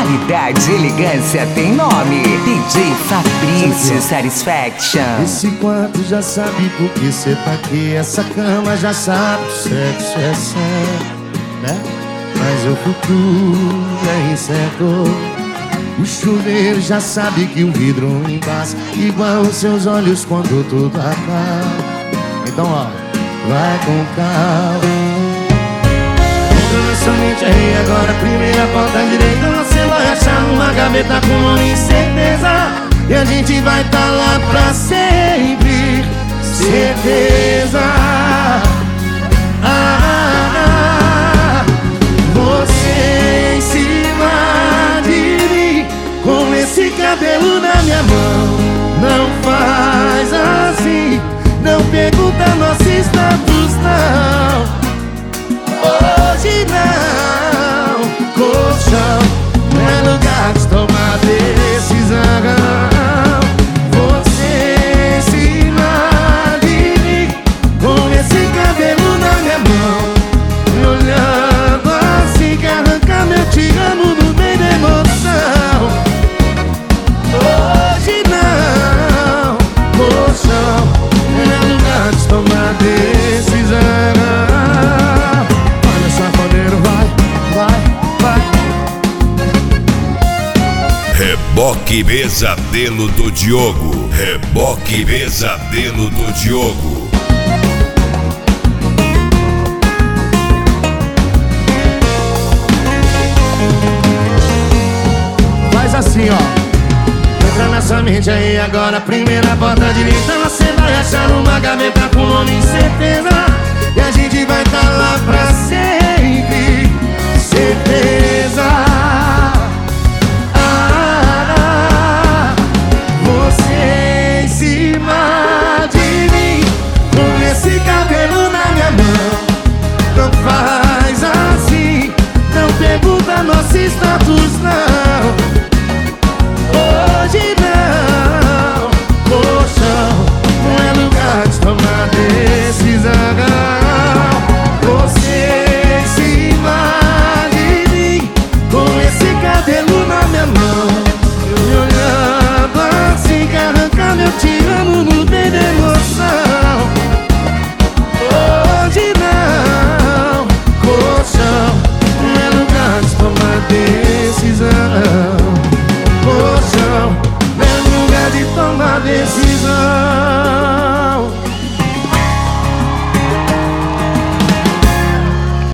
Qualidade e elegância tem nome. DJ Fabrício Satisfaction. Esse quarto já sabe por que cê tá aqui. Essa cama já sabe que sexo é certo, né? Mas o futuro é incerto. O chuveiro já sabe que o vidro embaça, igual os seus olhos quando tudo acaba. Então ó, vai com calma. Entra na sua mente aí agora, primeira porta direita. Você vai achar uma gaveta com nome e certeza. E a gente vai tá lá pra sempre, certeza. Você em cima de mim, com esse cabelo na minha mão. Não faz assim, não pergunta nosso status não. Hoje não, colchão não é lugar de tomar decisão. Você em cima de mim, com esse cabelo na minha mão, me olhando assim que arranca meu te amo no meio da emoção. Hoje não, colchão não é lugar de tomar decisão. Reboque Pesadelo do Diogo. Reboque Pesadelo do Diogo. Faz assim, ó. Entra nessa mente aí agora, primeira porta direita. Você vai achar uma gaveta com nome e certeza. E a gente vai tá lá pra sempre, certeza. Não faz assim, não pergunta nosso status